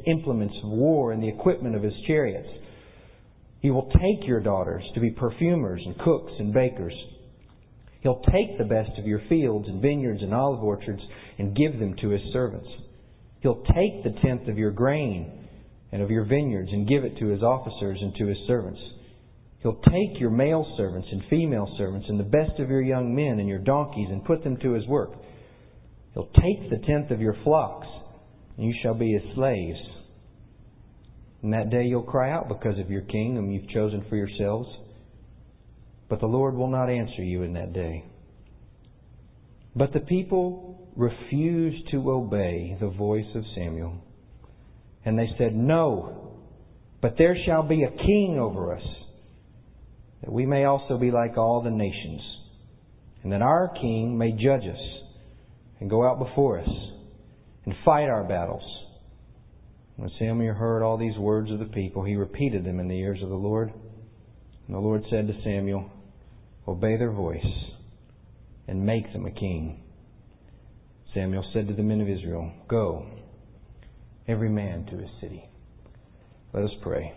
implements of war and the equipment of his chariots. He will take your daughters to be perfumers and cooks and bakers. He'll take the best of your fields and vineyards and olive orchards and give them to his servants. He'll take the tenth of your grain and of your vineyards and give it to his officers and to his servants. He'll take your male servants and female servants and the best of your young men and your donkeys and put them to his work. He'll take the tenth of your flocks, and you shall be his slaves. In that day you'll cry out because of your king whom you've chosen for yourselves. But the Lord will not answer you in that day. But the people refused to obey the voice of Samuel. And they said, "No, but there shall be a king over us, that we may also be like all the nations, and that our king may judge us and go out before us and fight our battles." When Samuel heard all these words of the people, he repeated them in the ears of the Lord. And the Lord said to Samuel, "Obey their voice and make them a king." Samuel said to the men of Israel, "Go, every man to his city." Let us pray.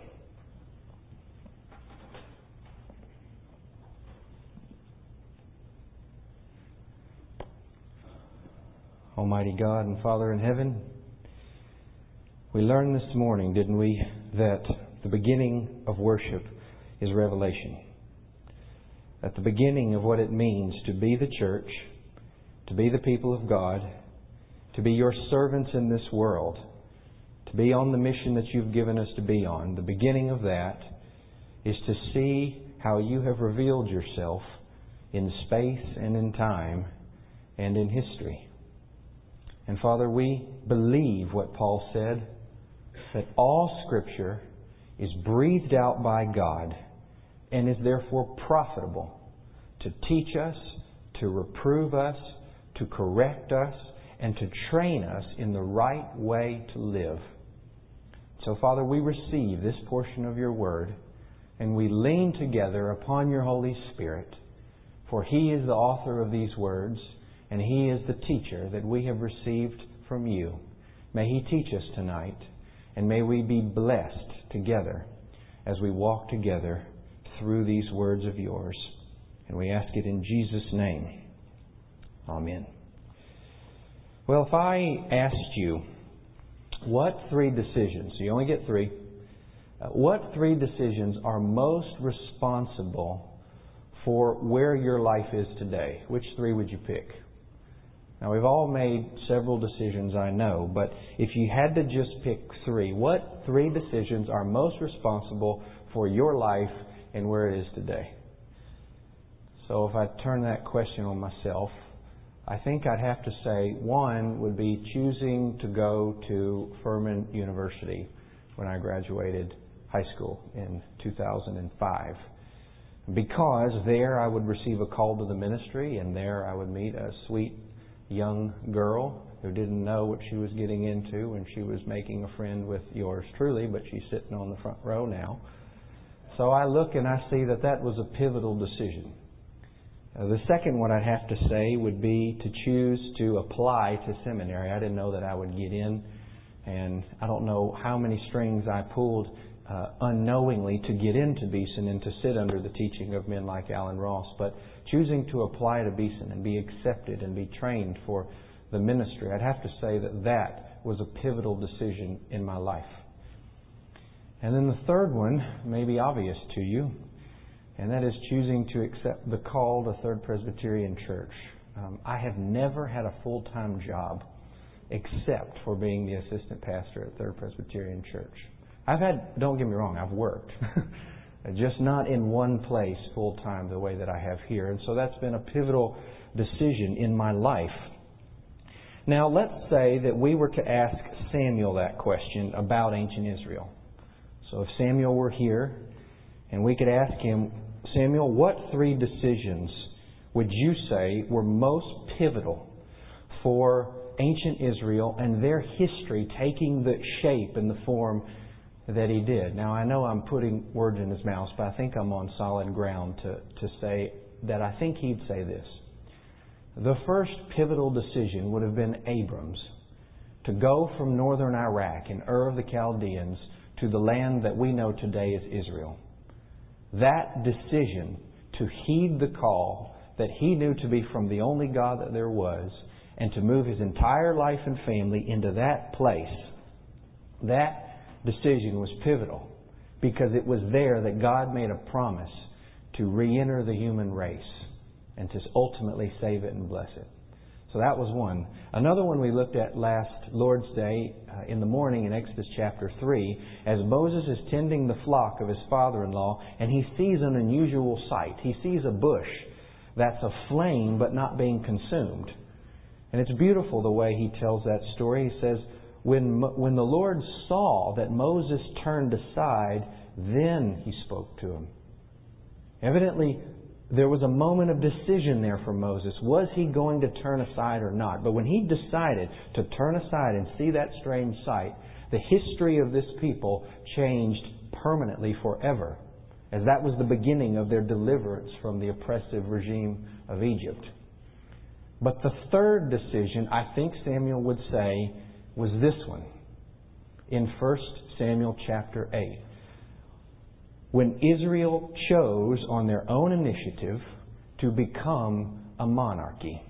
Almighty God and Father in heaven, we learned this morning, didn't we, that the beginning of worship is revelation. At the beginning of what it means to be the church, to be the people of God, to be your servants in this world, to be on the mission that you've given us to be on, the beginning of that is to see how you have revealed yourself in space and in time and in history. And Father, we believe what Paul said, that all Scripture is breathed out by God and is therefore profitable to teach us, to reprove us, to correct us, and to train us in the right way to live. So, Father, we receive this portion of your Word and we lean together upon your Holy Spirit, for He is the author of these words and He is the teacher that we have received from you. May He teach us tonight, and may we be blessed together as we walk together through these words of yours. And we ask it in Jesus' name. Amen. Well, if I asked you, what three decisions, you only get three, what three decisions are most responsible for where your life is today? Which three would you pick? Now, we've all made several decisions, I know, but if you had to just pick three, what three decisions are most responsible for your life and where it is today? So if I turn that question on myself, I think I'd have to say one would be choosing to go to Furman University when I graduated high school in 2005. Because there I would receive a call to the ministry, and there I would meet a sweet young girl who didn't know what she was getting into when she was making a friend with yours truly, but she's sitting on the front row now. So I look and I see that that was a pivotal decision. The second one I'd have to say would be to choose to apply to seminary. I didn't know that I would get in, and I don't know how many strings I pulled unknowingly to get into Beeson and to sit under the teaching of men like Alan Ross. But choosing to apply to Beeson and be accepted and be trained for the ministry, I'd have to say that that was a pivotal decision in my life. And then the third one may be obvious to you, and that is choosing to accept the call to Third Presbyterian Church. I have never had a full-time job except for being the assistant pastor at Third Presbyterian Church. Don't get me wrong, I've worked. Just not in one place full-time the way that I have here. And so that's been a pivotal decision in my life. Now, let's say that we were to ask Samuel that question about ancient Israel. So if Samuel were here and we could ask him, Samuel, what three decisions would you say were most pivotal for ancient Israel and their history taking the shape and the form that he did? Now, I know I'm putting words in his mouth, but I think I'm on solid ground to say that I think he'd say this. The first pivotal decision would have been Abram's, to go from northern Iraq in Ur of the Chaldeans to the land that we know today as Israel. That decision to heed the call that he knew to be from the only God that there was, and to move his entire life and family into that place, that decision was pivotal, because it was there that God made a promise to re-enter the human race and to ultimately save it and bless it. So that was one. Another one we looked at last Lord's Day in the morning in Exodus chapter 3, as Moses is tending the flock of his father-in-law, and he sees an unusual sight. He sees a bush that's aflame but not being consumed. And it's beautiful the way he tells that story. He says, when the Lord saw that Moses turned aside, then he spoke to him. Evidently, there was a moment of decision there for Moses. Was he going to turn aside or not? But when he decided to turn aside and see that strange sight, the history of this people changed permanently forever, as that was the beginning of their deliverance from the oppressive regime of Egypt. But the third decision, I think Samuel would say, was this one in 1 Samuel chapter 8. When Israel chose on their own initiative to become a monarchy.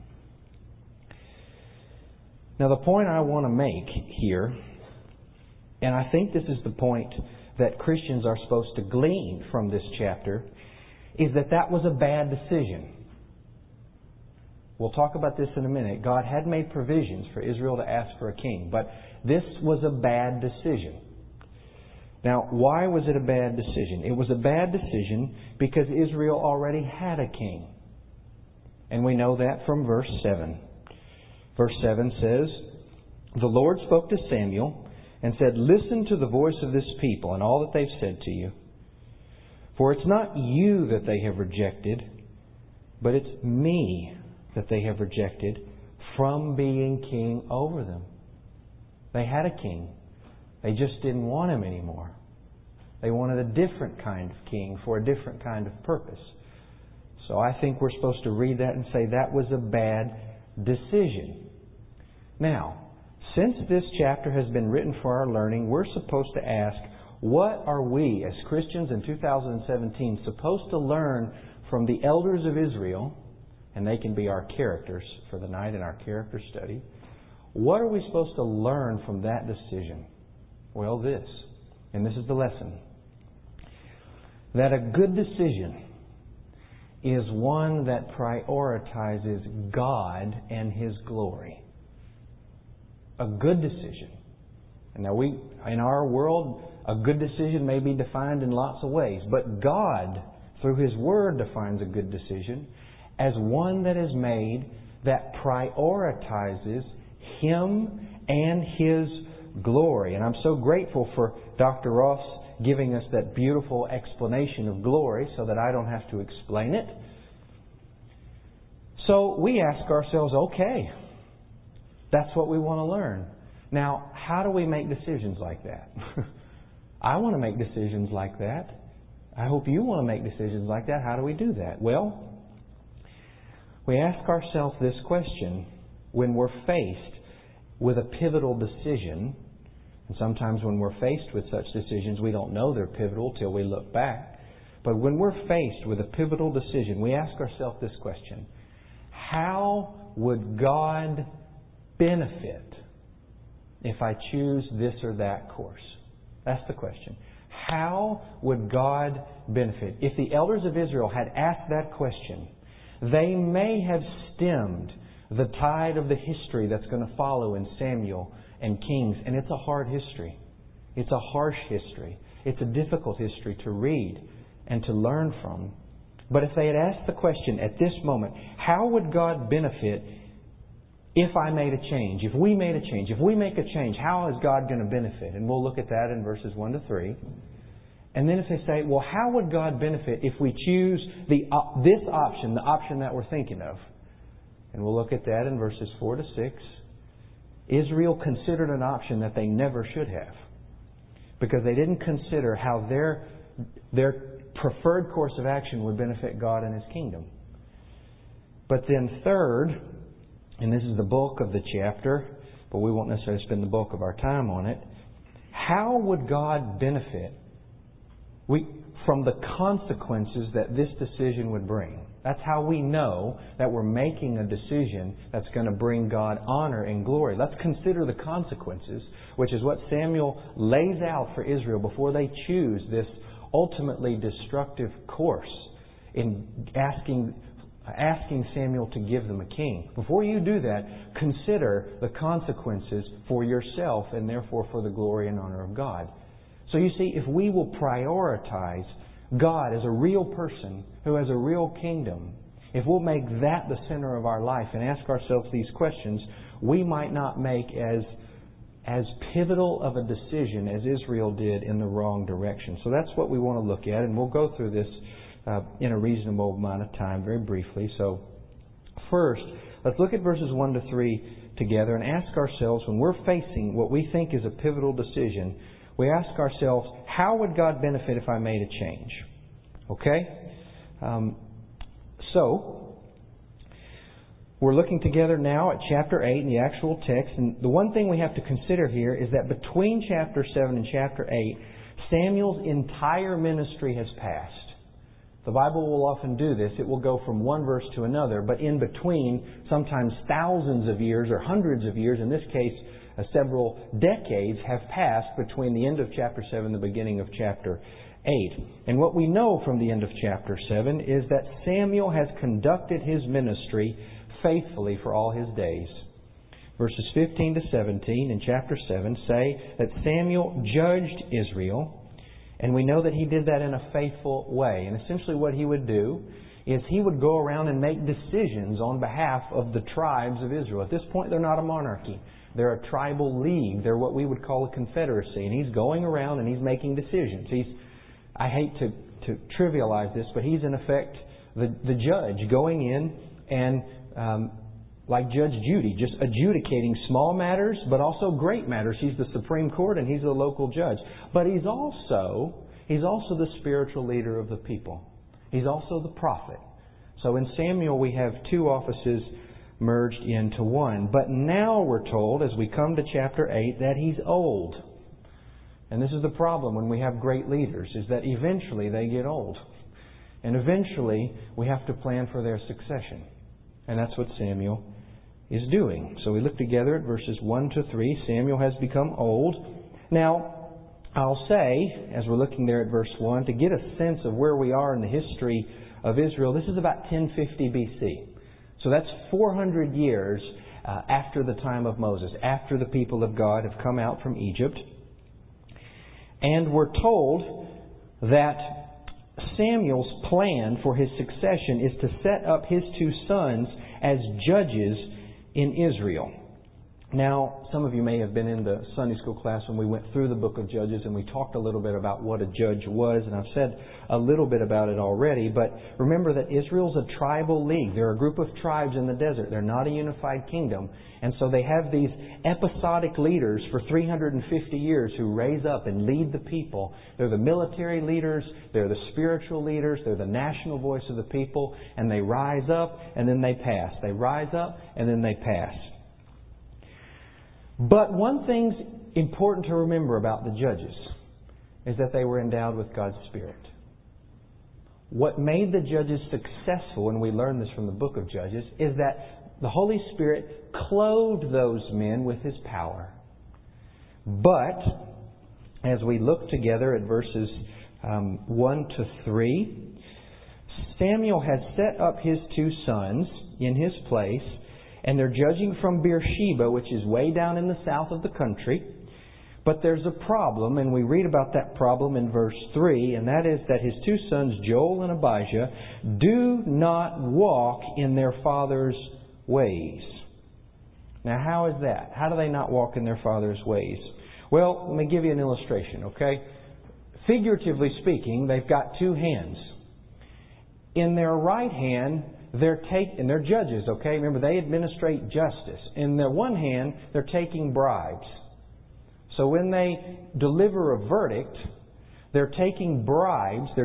Now, the point I want to make here, and I think this is the point that Christians are supposed to glean from this chapter, is that was a bad decision. We'll talk about this in a minute. God had made provisions for Israel to ask for a king, but this was a bad decision. Now, why was it a bad decision? It was a bad decision because Israel already had a king. And we know that from verse 7. Verse 7 says, "The Lord spoke to Samuel and said, 'Listen to the voice of this people and all that they've said to you. For it's not you that they have rejected, but it's me that they have rejected from being king over them.'" They had a king. They just didn't want him anymore. They wanted a different kind of king for a different kind of purpose. So I think we're supposed to read that and say that was a bad decision. Now, since this chapter has been written for our learning, we're supposed to ask, what are we as Christians in 2017 supposed to learn from the elders of Israel? And they can be our characters for the night in our character study. What are we supposed to learn from that decision? Well, this, and this is the lesson, that a good decision is one that prioritizes God and His glory. A good decision. And now in our world, a good decision may be defined in lots of ways, but God, through His Word, defines a good decision as one that is made that prioritizes Him and His glory. And I'm so grateful for Dr. Ross giving us that beautiful explanation of glory so that I don't have to explain it. So we ask ourselves, okay, that's what we want to learn. Now, how do we make decisions like that? I want to make decisions like that. I hope you want to make decisions like that. How do we do that? Well, we ask ourselves this question when we're faced with a pivotal decision. And sometimes when we're faced with such decisions, we don't know they're pivotal till we look back. But when we're faced with a pivotal decision, we ask ourselves this question: how would God benefit if I choose this or that course? That's the question. How would God benefit? If the elders of Israel had asked that question, they may have stemmed the tide of the history that's going to follow in Samuel and Kings. And it's a hard history. It's a harsh history. It's a difficult history to read and to learn from. But if they had asked the question at this moment, how would God benefit if I made a change? If we made a change? If we make a change, how is God going to benefit? And we'll look at that in verses 1 to 3. And then if they say, well, how would God benefit if we choose this option, the option that we're thinking of? And we'll look at that in verses 4 to 6. Israel considered an option that they never should have, because they didn't consider how their preferred course of action would benefit God and His kingdom. But then third, and this is the bulk of the chapter, but we won't necessarily spend the bulk of our time on it. How would God benefit from the consequences that this decision would bring? That's how we know that we're making a decision that's going to bring God honor and glory. Let's consider the consequences, which is what Samuel lays out for Israel before they choose this ultimately destructive course in asking Samuel to give them a king. Before you do that, consider the consequences for yourself and therefore for the glory and honor of God. So you see, if we will prioritize God as a real person who has a real kingdom, if we'll make that the center of our life and ask ourselves these questions, we might not make as pivotal of a decision as Israel did in the wrong direction. So that's what we want to look at, and we'll go through this in a reasonable amount of time, very briefly. So first, let's look at verses 1 to 3 together and ask ourselves, when we're facing what we think is a pivotal decision, we ask ourselves, how would God benefit if I made a change? Okay? So, we're looking together now at chapter 8 in the actual text. And the one thing we have to consider here is that between chapter 7 and chapter 8, Samuel's entire ministry has passed. The Bible will often do this. It will go from one verse to another, but in between, sometimes thousands of years or hundreds of years, in this case, several decades have passed between the end of chapter 7 and the beginning of chapter 8. And what we know from the end of chapter 7 is that Samuel has conducted his ministry faithfully for all his days. Verses 15 to 17 in chapter 7 say that Samuel judged Israel, and we know that he did that in a faithful way. And essentially what he would do is he would go around and make decisions on behalf of the tribes of Israel. At this point, they're not a monarchy. They're a tribal league. They're what we would call a confederacy. And he's going around and he's making decisions. I hate to trivialize this, but he's in effect the judge going in and, like Judge Judy, just adjudicating small matters, but also great matters. He's the Supreme Court and he's the local judge. But he's also the spiritual leader of the people. He's also the prophet. So in Samuel we have two offices merged into one. But now we're told, as we come to chapter 8, that he's old. And this is the problem when we have great leaders, is that eventually they get old. And eventually we have to plan for their succession. And that's what Samuel is doing. So we look together at verses 1 to 3. Samuel has become old. Now, I'll say, as we're looking there at verse 1, to get a sense of where we are in the history of Israel, this is about 1050 BC. So that's 400 years after the time of Moses, after the people of God have come out from Egypt. And we're told that Samuel's plan for his succession is to set up his two sons as judges in Israel. Now, some of you may have been in the Sunday school class when we went through the book of Judges and we talked a little bit about what a judge was, and I've said a little bit about it already, but remember that Israel's a tribal league. They're a group of tribes in the desert. They're not a unified kingdom, and so they have these episodic leaders for 350 years who raise up and lead the people. They're the military leaders, they're the spiritual leaders, they're the national voice of the people, and they rise up and then they pass. They rise up and then they pass. But one thing's important to remember about the judges is that they were endowed with God's Spirit. What made the judges successful, and we learn this from the book of Judges, is that the Holy Spirit clothed those men with His power. But, as we look together at verses 1 to 3, Samuel had set up his two sons in his place, and they're judging from Beersheba, which is way down in the south of the country. But there's a problem, and we read about that problem in verse 3, and that is that his two sons, Joel and Abijah, do not walk in their father's ways. Now, how is that? How do they not walk in their father's ways? Well, let me give you an illustration, okay? Figuratively speaking, they've got two hands. In their right hand, they're judges, okay? Remember, they administrate justice. In their one hand, they're taking bribes. So when they deliver a verdict, they're taking bribes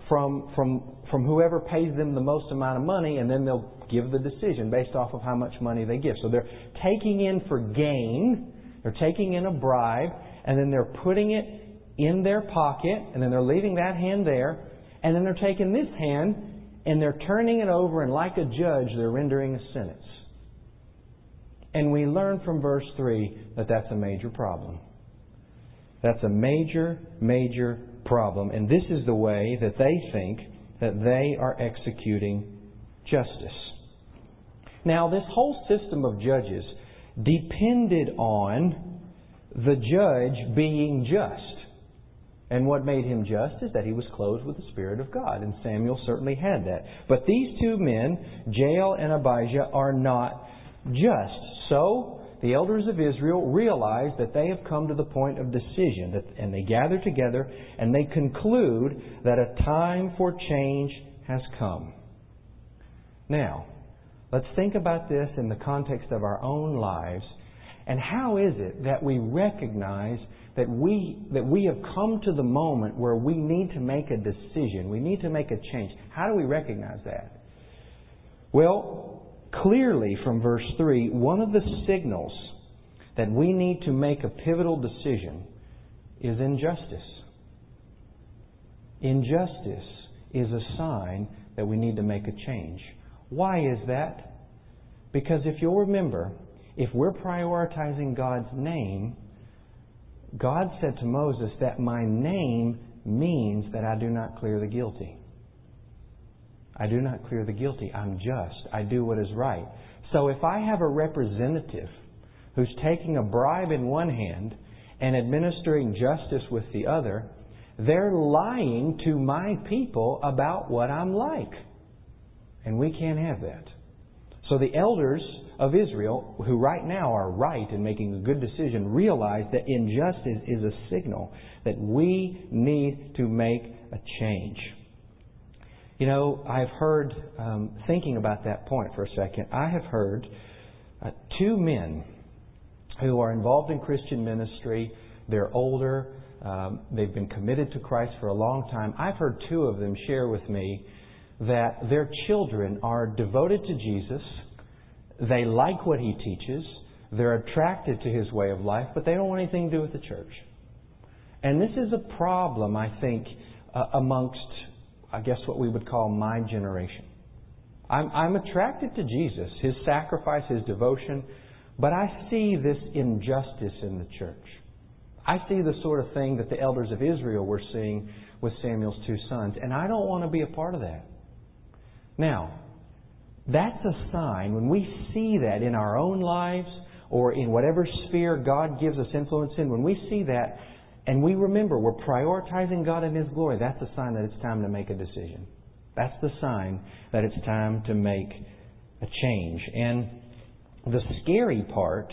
from whoever pays them the most amount of money, and then they'll give the decision based off of how much money they give. So they're taking in for gain, they're taking in a bribe, and then they're putting it in their pocket, and then they're leaving that hand there, and then they're taking this hand and they're turning it over, and like a judge, they're rendering a sentence. And we learn from verse 3 that that's a major problem. That's a major, major problem. And this is the way that they think that they are executing justice. Now, this whole system of judges depended on the judge being just. And what made him just is that he was clothed with the Spirit of God. And Samuel certainly had that. But these two men, Jael and Abijah, are not just. So, the elders of Israel realize that they have come to the point of decision. And they gather together and they conclude that a time for change has come. Now, let's think about this in the context of our own lives. And how is it that we recognize that we have come to the moment where we need to make a decision? We need to make a change. How do we recognize that? Well, clearly from verse 3, one of the signals that we need to make a pivotal decision is injustice. Injustice is a sign that we need to make a change. Why is that? Because if you'll remember, if we're prioritizing God's name, God said to Moses that my name means that I do not clear the guilty. I do not clear the guilty. I'm just. I do what is right. So if I have a representative who's taking a bribe in one hand and administering justice with the other, they're lying to my people about what I'm like. And we can't have that. So the elders of Israel, who right now are right in making a good decision, realize that injustice is a signal that we need to make a change. You know, I've heard, thinking about that point for a second, I have heard two men who are involved in Christian ministry. They're older. They've been committed to Christ for a long time. I've heard two of them share with me that their children are devoted to Jesus. They like what He teaches. They're attracted to His way of life, but they don't want anything to do with the church. And this is a problem, I think, amongst, I guess, what we would call my generation. I'm attracted to Jesus, His sacrifice, His devotion, but I see this injustice in the church. I see the sort of thing that the elders of Israel were seeing with Samuel's two sons, and I don't want to be a part of that. Now, that's a sign when we see that in our own lives or in whatever sphere God gives us influence in. When we see that and we remember we're prioritizing God and His glory, that's a sign that it's time to make a decision. That's the sign that it's time to make a change. And the scary part,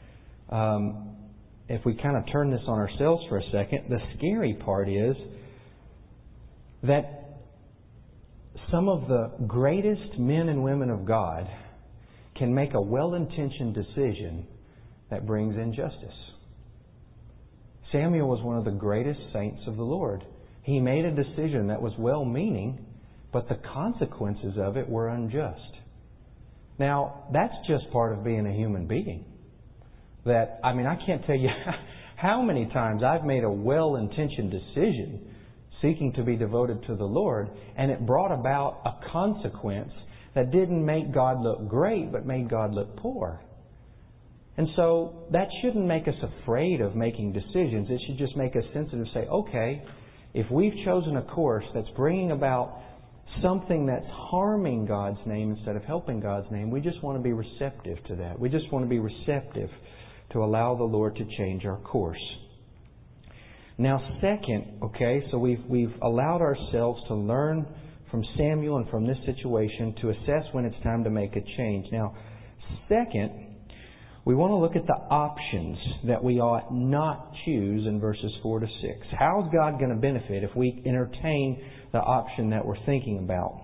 if we kind of turn this on ourselves for a second, the scary part is that some of the greatest men and women of God can make a well-intentioned decision that brings injustice. Samuel was one of the greatest saints of the Lord. He made a decision that was well-meaning, but the consequences of it were unjust. Now, that's just part of being a human being. I can't tell you how many times I've made a well-intentioned decision seeking to be devoted to the Lord, and it brought about a consequence that didn't make God look great, but made God look poor. And so that shouldn't make us afraid of making decisions. It should just make us sensitive, say, okay, if we've chosen a course that's bringing about something that's harming God's name instead of helping God's name, we just want to be receptive to that. We just want to be receptive to allow the Lord to change our course. Now, second, so we've allowed ourselves to learn from Samuel and from this situation to assess when it's time to make a change. Now, second, we want to look at the options that we ought not choose in verses 4 to 6. How is God going to benefit if we entertain the option that we're thinking about?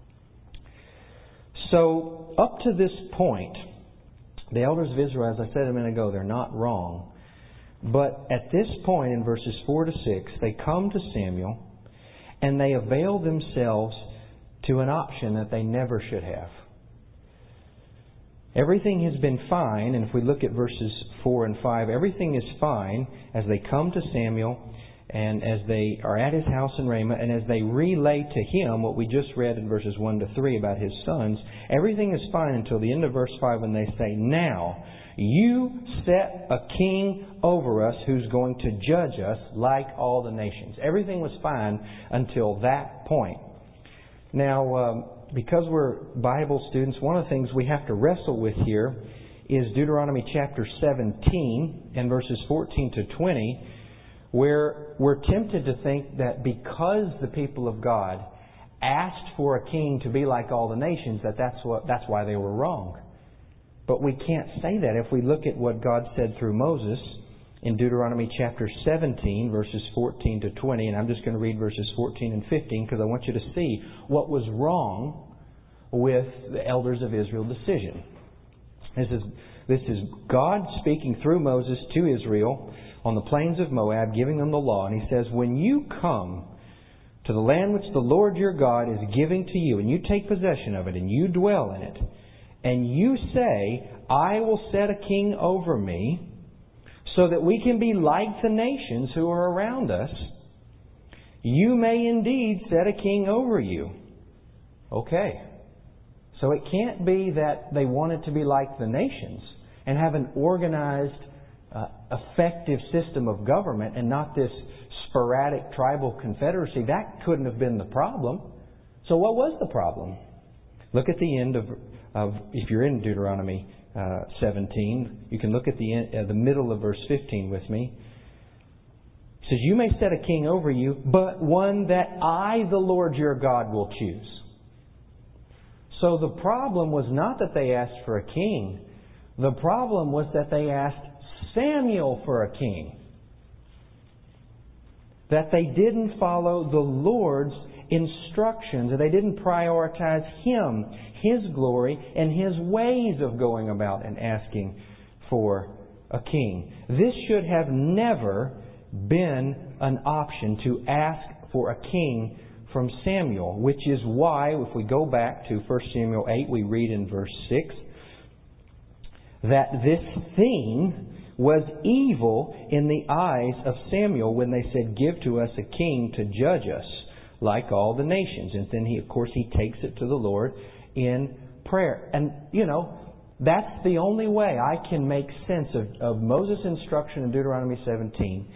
So, up to this point, the elders of Israel, as I said a minute ago, they're not wrong. But at this point in verses 4 to 6, they come to Samuel and they avail themselves to an option that they never should have. Everything has been fine, and if we look at verses 4 and 5, everything is fine as they come to Samuel and as they are at his house in Ramah, and as they relay to him what we just read in verses 1 to 3 about his sons. Everything is fine until the end of verse 5 when they say, "Now you set a king over us who's going to judge us like all the nations." Everything was fine until that point. Now, because we're Bible students, one of the things we have to wrestle with here is Deuteronomy chapter 17 and verses 14 to 20, where we're tempted to think that because the people of God asked for a king to be like all the nations, that's why they were wrong. But we can't say that if we look at what God said through Moses in Deuteronomy chapter 17, verses 14 to 20. And I'm just going to read verses 14 and 15 because I want you to see what was wrong with the elders of Israel's decision. This is God speaking through Moses to Israel on the plains of Moab, giving them the law. And He says, "When you come to the land which the Lord your God is giving to you, and you take possession of it, and you dwell in it, and you say, 'I will set a king over me, so that we can be like the nations who are around us,' you may indeed set a king over you." Okay. So it can't be that they wanted to be like the nations and have an organized, effective system of government and not this sporadic tribal confederacy. That couldn't have been the problem. So what was the problem? Look at the end of if you're in Deuteronomy 17, you can look at the middle of verse 15 with me. It says, "You may set a king over you, but one that I, the Lord your God, will choose." So the problem was not that they asked for a king. The problem was that they asked Samuel for a king. That they didn't follow the Lord's instructions. That they didn't prioritize Him, His glory, and His ways of going about and asking for a king. This should have never been an option to ask for a king from Samuel, which is why, if we go back to 1 Samuel 8, we read in verse 6 that this thing was evil in the eyes of Samuel when they said, "Give to us a king to judge us like all the nations." And then he takes it to the Lord in prayer. And, that's the only way I can make sense of Moses' instruction in Deuteronomy 17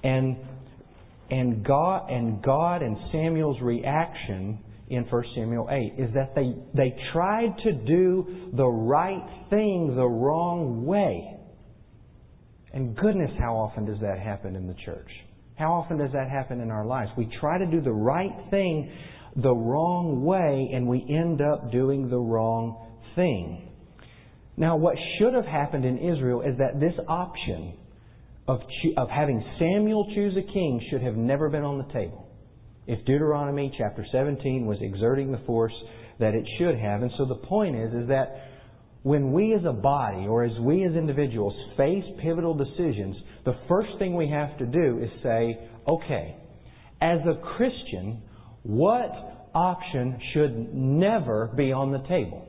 and God and Samuel's reaction in 1 Samuel 8 is that they tried to do the right thing the wrong way. And goodness, how often does that happen in the church? How often does that happen in our lives? We try to do the right thing the wrong way, and we end up doing the wrong thing. Now, what should have happened in Israel is that this option of having Samuel choose a king should have never been on the table, if Deuteronomy chapter 17 was exerting the force that it should have. And so the point is that when we as a body or as we as individuals face pivotal decisions, the first thing we have to do is say, okay, as a Christian, what option should never be on the table?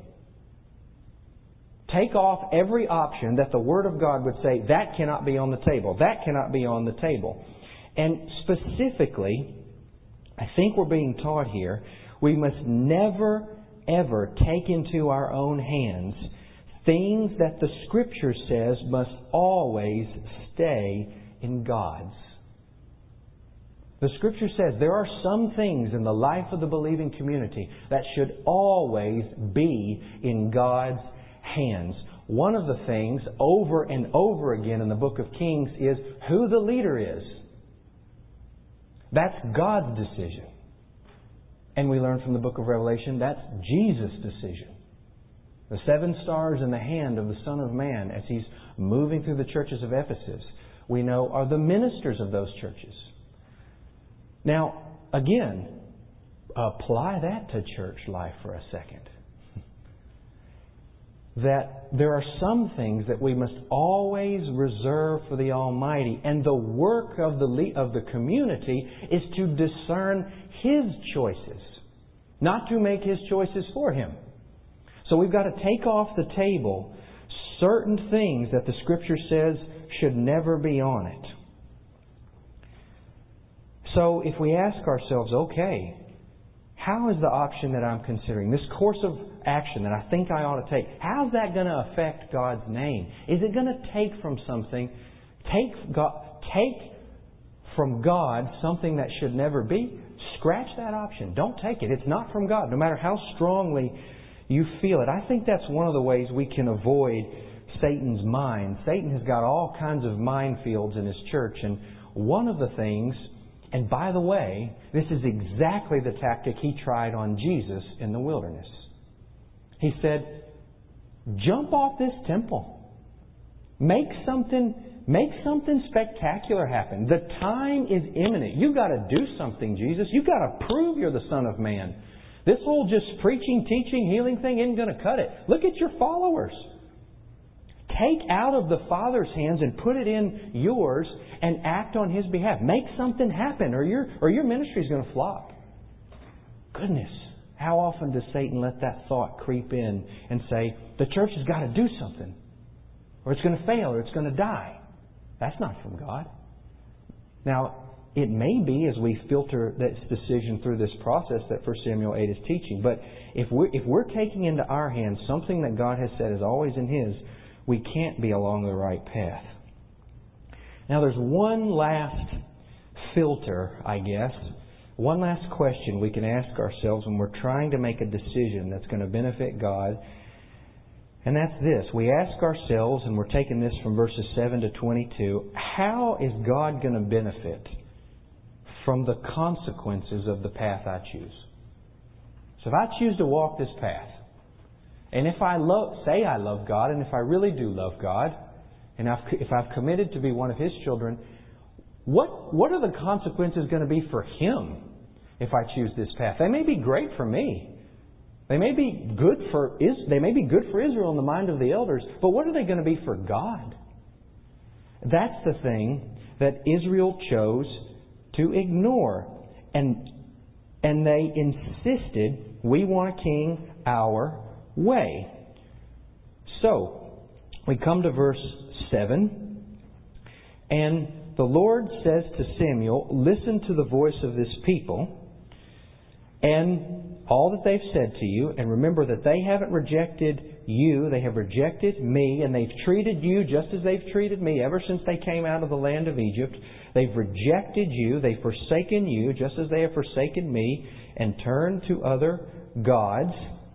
Take off every option that the Word of God would say, that cannot be on the table. That cannot be on the table. And specifically, I think we're being taught here, we must never, ever take into our own hands things that the Scripture says must always stay in God's. The Scripture says there are some things in the life of the believing community that should always be in God's hands. One of the things over and over again in the book of Kings is who the leader is. That's God's decision. And we learn from the book of Revelation that's Jesus' decision. The 7 stars in the hand of the Son of Man as He's moving through the churches of Ephesus, we know are the ministers of those churches. Now, again, apply that to church life for a second. that there are some things that we must always reserve for the Almighty. And the work of the community is to discern His choices, not to make His choices for Him. So we've got to take off the table certain things that the Scripture says should never be on it. So if we ask ourselves, okay, how is the option that I'm considering, this course of action that I think I ought to take, how's that going to affect God's name? Is it going to take from something, take from God something that should never be? Scratch that option. Don't take it. It's not from God, no matter how strongly you feel it. I think that's one of the ways we can avoid Satan's mind. Satan has got all kinds of minefields in his church, and one of the things, and by the way, this is exactly the tactic he tried on Jesus in the wilderness. He said, jump off this temple. Make something spectacular happen. The time is imminent. You've got to do something, Jesus. You've got to prove you're the Son of Man. This whole just preaching, teaching, healing thing isn't going to cut it. Look at your followers. Take out of the Father's hands and put it in yours and act on His behalf. Make something happen or your ministry is going to flop. Goodness, how often does Satan let that thought creep in and say, the church has got to do something, or it's going to fail, or it's going to die. That's not from God. Now, it may be, as we filter this decision through this process, that 1 Samuel 8 is teaching. But if we're taking into our hands something that God has said is always in His, we can't be along the right path. Now, there's one last filter, I guess, one last question we can ask ourselves when we're trying to make a decision that's going to benefit God. And that's this. We ask ourselves, and we're taking this from verses 7 to 22, how is God going to benefit from the consequences of the path I choose? So if I choose to walk this path, and if I say I love God, and if I really do love God, and if I've committed to be one of His children, what are the consequences going to be for Him if I choose this path? They may be great for me. They may be good for Israel in the mind of the elders, but what are they going to be for God? That's the thing that Israel chose to ignore. And they insisted, we want a king our way. So, we come to verse 7, and the Lord says to Samuel, listen to the voice of this people and all that they've said to you, and remember that they haven't rejected you, they have rejected me, and they've treated you just as they've treated me ever since they came out of the land of Egypt. They've rejected you, they've forsaken you just as they have forsaken me, and turned to other gods.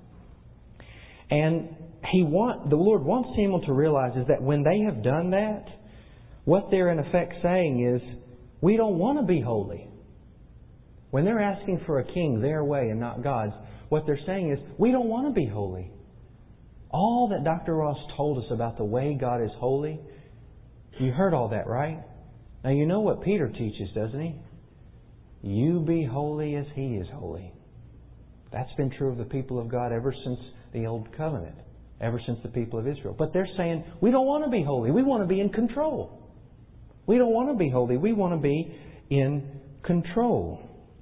And the Lord wants Samuel to realize is that when they have done that, what they're in effect saying is, we don't want to be holy. When they're asking for a king their way and not God's, what they're saying is, we don't want to be holy. All that Dr. Ross told us about the way God is holy, you heard all that, right? Now you know what Peter teaches, doesn't he? You be holy as He is holy. That's been true of the people of God ever since the Old Covenant, ever since the people of Israel. But they're saying, we don't want to be holy. We want to be in control. We don't want to be holy. We want to be in control.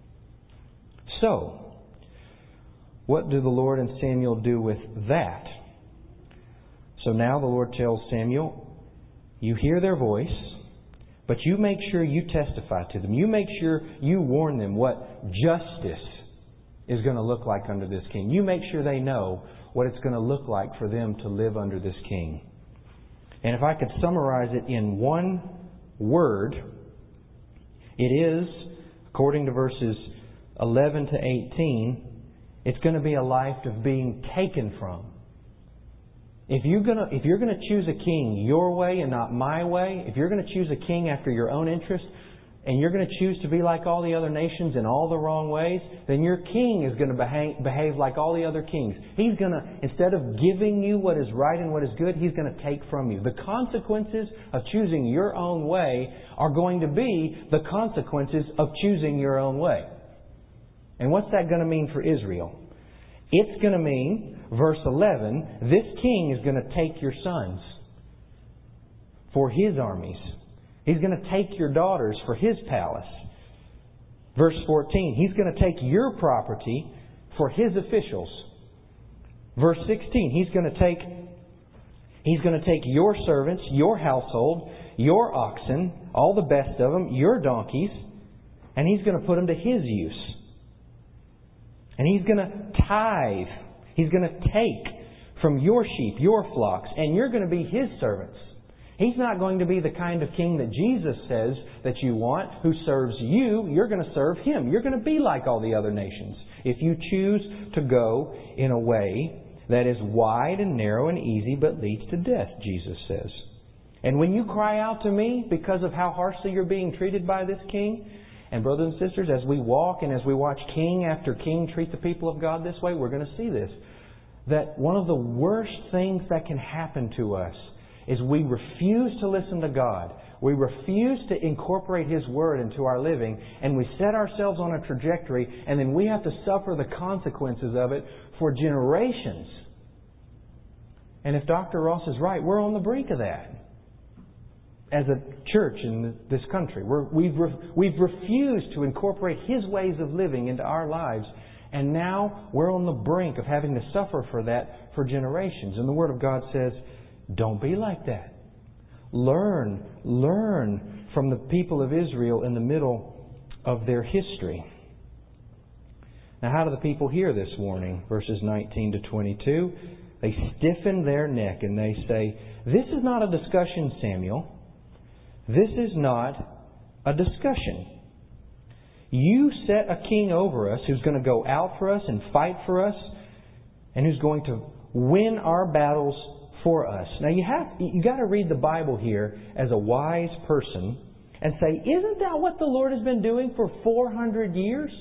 So, what do the Lord and Samuel do with that? So now the Lord tells Samuel, you hear their voice, but you make sure you testify to them. You make sure you warn them what justice is going to look like under this king. You make sure they know what it's going to look like for them to live under this king. And if I could summarize it in one word, it is, according to verses 11 to 18, it's going to be a life of being taken from. If you're going to choose a king your way and not my way, if you're going to choose a king after your own interest, and you're going to choose to be like all the other nations in all the wrong ways, then your king is going to behave like all the other kings. He's going to, instead of giving you what is right and what is good, He's going to take from you. The consequences of choosing your own way are going to be the consequences of choosing your own way. And what's that going to mean for Israel? It's going to mean verse 11, this king is going to take your sons for his armies. He's going to take your daughters for his palace. Verse 14, he's going to take your property for his officials. Verse 16, he's going to take your servants, your household, your oxen, all the best of them, your donkeys, and he's going to put them to his use. And he's going to tithe. He's going to take from your sheep, your flocks, and you're going to be his servants. He's not going to be the kind of king that Jesus says that you want, who serves you. You're going to serve him. You're going to be like all the other nations if you choose to go in a way that is wide and narrow and easy but leads to death, Jesus says. And when you cry out to me because of how harshly you're being treated by this king, and brothers and sisters, as we walk and as we watch king after king treat the people of God this way, we're going to see this. That one of the worst things that can happen to us is we refuse to listen to God. We refuse to incorporate His Word into our living, and we set ourselves on a trajectory, and then we have to suffer the consequences of it for generations. And if Dr. Ross is right, we're on the brink of that. As a church in this country, we've refused to incorporate His ways of living into our lives, and now we're on the brink of having to suffer for that for generations. And the Word of God says, don't be like that. Learn from the people of Israel in the middle of their history. Now, how do the people hear this warning? Verses 19 to 22. They stiffen their neck and they say, this is not a discussion, Samuel. This is not a discussion. You set a king over us who's going to go out for us and fight for us and who's going to win our battles for us. Now you got to read the Bible here as a wise person and say, isn't that what the Lord has been doing for 400 years?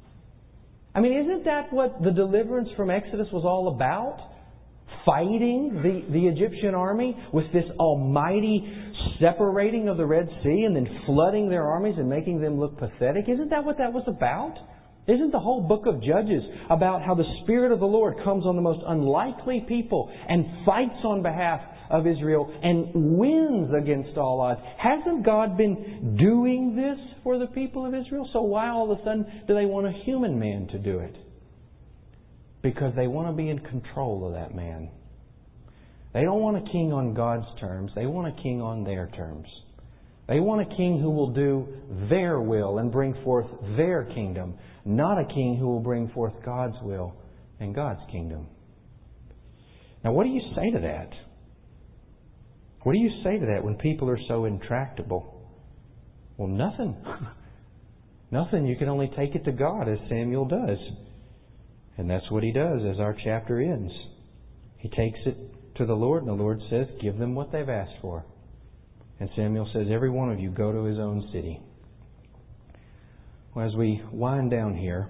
I mean, isn't that what the deliverance from Exodus was all about? Fighting the Egyptian army with this almighty separating of the Red Sea and then flooding their armies and making them look pathetic. Isn't that what that was about? Isn't the whole book of Judges about how the Spirit of the Lord comes on the most unlikely people and fights on behalf of Israel and wins against all odds? Hasn't God been doing this for the people of Israel? So why all of a sudden do they want a human man to do it? Because they want to be in control of that man. They don't want a king on God's terms. They want a king on their terms. They want a king who will do their will and bring forth their kingdom, not a king who will bring forth God's will and God's kingdom. Now, what do you say to that? What do you say to that when people are so intractable? Well, nothing. Nothing. You can only take it to God, as Samuel does. And that's what he does as our chapter ends. He takes it to the Lord, and the Lord says, give them what they've asked for. And Samuel says, every one of you go to his own city. Well, as we wind down here,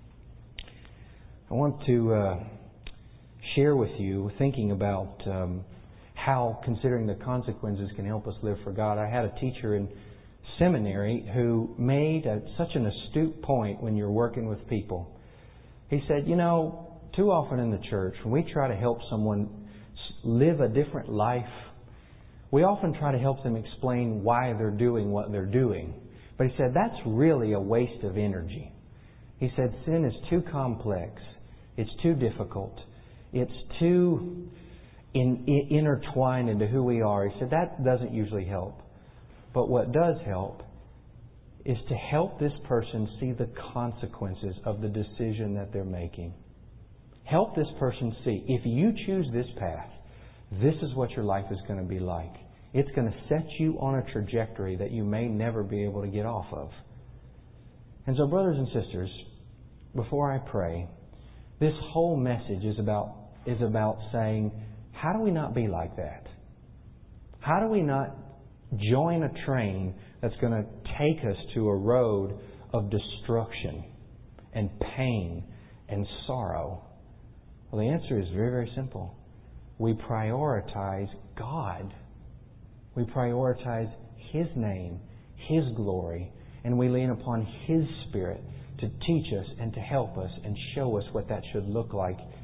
I want to share with you, thinking about how considering the consequences can help us live for God. I had a teacher in seminary who made such an astute point when you're working with people. He said, too often in the church, when we try to help someone live a different life, we often try to help them explain why they're doing what they're doing. But he said, that's really a waste of energy. He said, sin is too complex. It's too difficult. It's too intertwined into who we are. He said, that doesn't usually help. But what does help is to help this person see the consequences of the decision that they're making. Help this person see, if you choose this path, this is what your life is going to be like. It's going to set you on a trajectory that you may never be able to get off of. And so, brothers and sisters, before I pray, this whole message is about saying, how do we not be like that? How do we not join a train that's going to take us to a road of destruction and pain and sorrow? Well, the answer is very, very simple. We prioritize God. We prioritize His name, His glory, and we lean upon His Spirit to teach us and to help us and show us what that should look like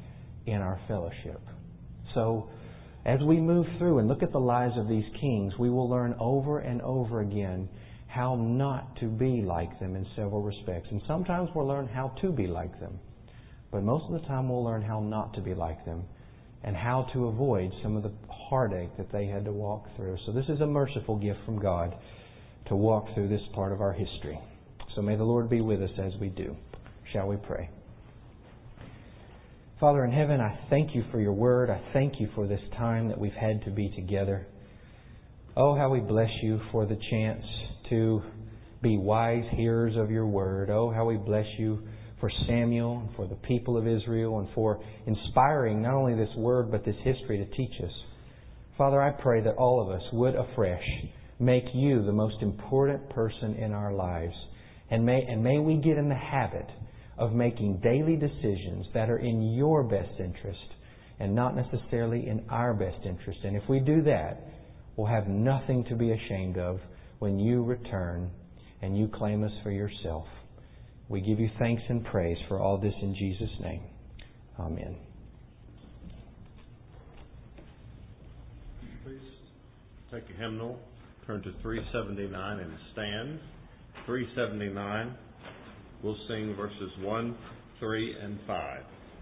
in our fellowship. So, as we move through and look at the lives of these kings, we will learn over and over again how not to be like them in several respects. And sometimes we'll learn how to be like them. But most of the time we'll learn how not to be like them and how to avoid some of the heartache that they had to walk through. So this is a merciful gift from God to walk through this part of our history. So may the Lord be with us as we do. Shall we pray? Father in heaven, I thank You for Your Word. I thank You for this time that we've had to be together. Oh, how we bless You for the chance to be wise hearers of Your Word. Oh, how we bless You for Samuel and for the people of Israel and for inspiring not only this Word but this history to teach us. Father, I pray that all of us would afresh make You the most important person in our lives. And may we get in the habit of making daily decisions that are in Your best interest and not necessarily in our best interest. And if we do that, we'll have nothing to be ashamed of when You return and You claim us for Yourself. We give You thanks and praise for all this in Jesus' name. Amen. Please take a hymnal, turn to 379 and stand. 379, we'll sing verses 1, 3, and 5.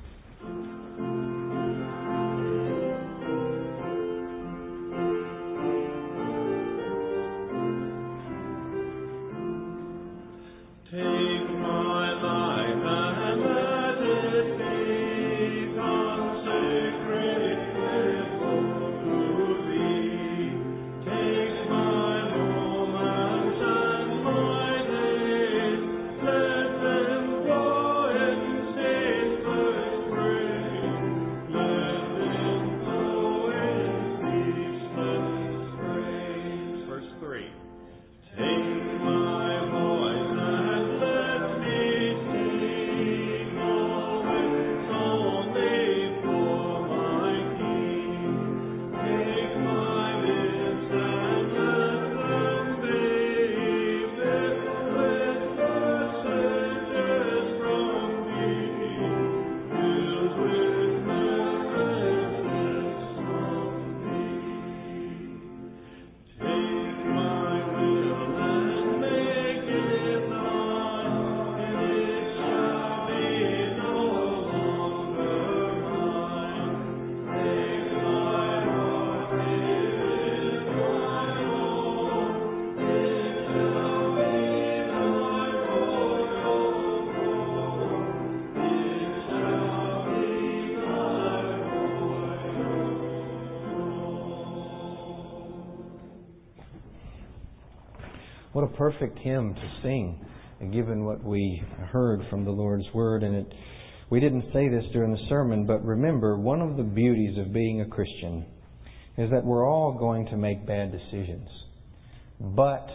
What a perfect hymn to sing, given what we heard from the Lord's Word. And we didn't say this during the sermon, but remember, one of the beauties of being a Christian is that we're all going to make bad decisions. But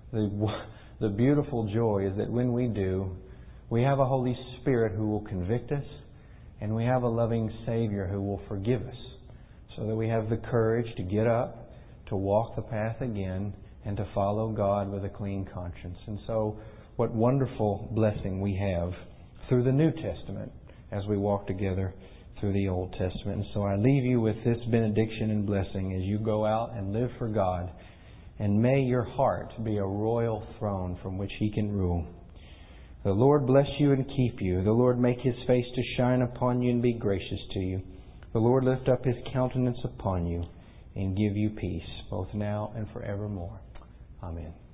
the beautiful joy is that when we do, we have a Holy Spirit who will convict us, and we have a loving Savior who will forgive us, so that we have the courage to get up, to walk the path again, and to follow God with a clean conscience. And so, what wonderful blessing we have through the New Testament as we walk together through the Old Testament. And so I leave you with this benediction and blessing as you go out and live for God. And may your heart be a royal throne from which He can rule. The Lord bless you and keep you. The Lord make His face to shine upon you and be gracious to you. The Lord lift up His countenance upon you and give you peace, both now and forevermore. Amen.